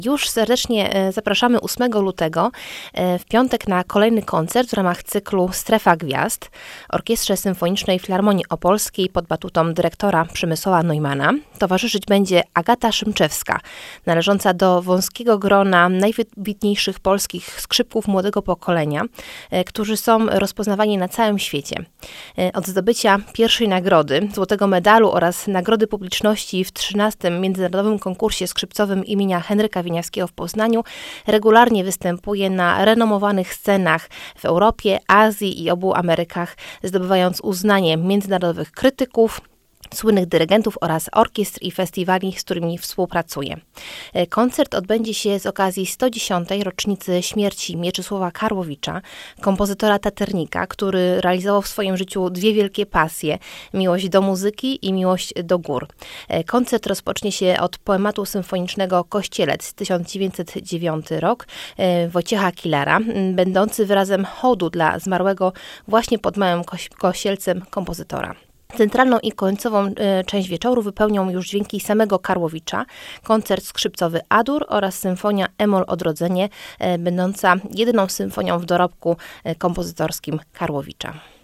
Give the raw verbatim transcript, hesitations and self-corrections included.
Już serdecznie zapraszamy ósmego lutego w piątek na kolejny koncert w ramach cyklu Strefa Gwiazd Orkiestrze Symfonicznej Filharmonii Opolskiej pod batutą dyrektora Przemysława Neumana. Towarzyszyć będzie Agata Szymczewska, należąca do wąskiego grona najwybitniejszych polskich skrzypków młodego pokolenia, którzy są rozpoznawani na całym świecie. Od zdobycia pierwszej nagrody, złotego medalu oraz nagrody publiczności w trzynastym Międzynarodowym Konkursie Skrzypcowym imienia Henryka Wieniawskiego w Poznaniu, regularnie występuje na renomowanych scenach w Europie, Azji i obu Amerykach, zdobywając uznanie międzynarodowych krytyków, słynnych dyrygentów oraz orkiestr i festiwali, z którymi współpracuje. Koncert odbędzie się z okazji sto dziesiątej rocznicy śmierci Mieczysława Karłowicza, kompozytora taternika, który realizował w swoim życiu dwie wielkie pasje: miłość do muzyki i miłość do gór. Koncert rozpocznie się od poematu symfonicznego Kościelec, tysiąc dziewięćset dziewiąty rok, Wojciecha Killera, będący wyrazem hołdu dla zmarłego właśnie pod Małym Kościelcem kompozytora. Centralną i końcową y, część wieczoru wypełnią już dźwięki samego Karłowicza, koncert skrzypcowy A-dur oraz symfonia E-moll Odrodzenie, y, będąca jedyną symfonią w dorobku y, kompozytorskim Karłowicza.